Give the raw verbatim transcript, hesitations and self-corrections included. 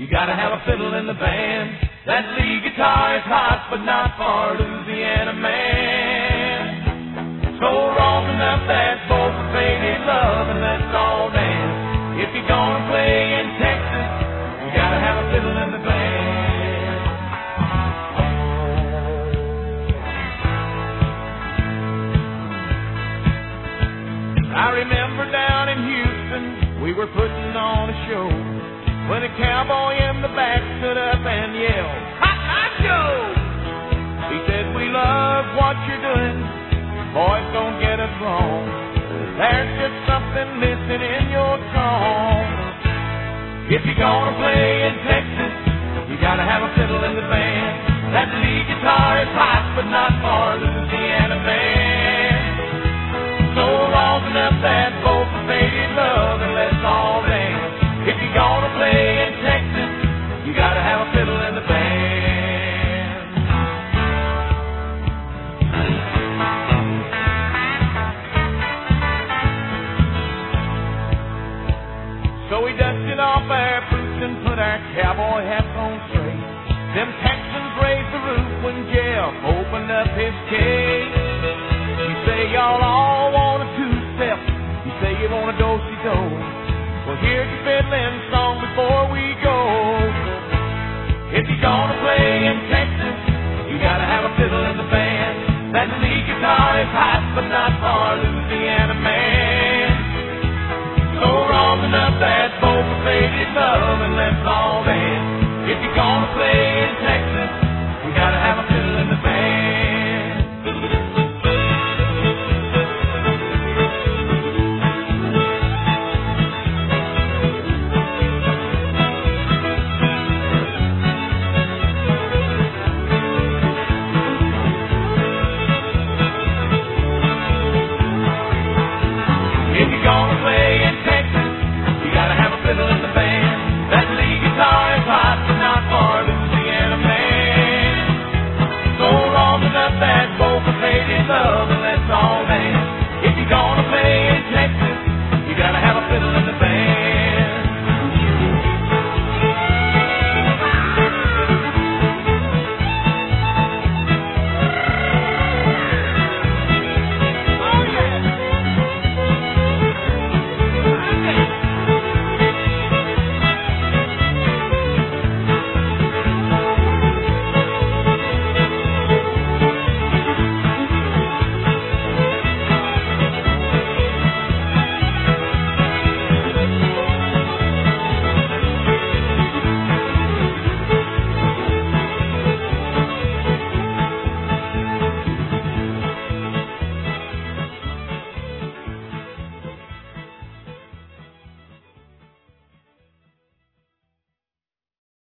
You gotta have a fiddle in the band. That lead guitar is hot, but not for Louisiana man. So rosin up that boat for faded love and let's all dance. If you're gonna play in Texas, you gotta have a fiddle in the band. I remember down in Houston, we were putting on a show, when a cowboy in the back stood up and yelled, "Hot Hot Joe!" He said, "We love what you're doing. Boys, don't get us wrong. There's just something missing in your song. If you're gonna play in Texas, you gotta have a fiddle in the band. That lead guitar is hot, but not for Louisiana band. So rosin up that boat for faded love and let's all dance. If you're gonna play in Texas, you gotta have a fiddle in the band." So we dusted off our boots and put our cowboy hats on straight. Them Texans raised the roof when Jeff opened up his case. You say y'all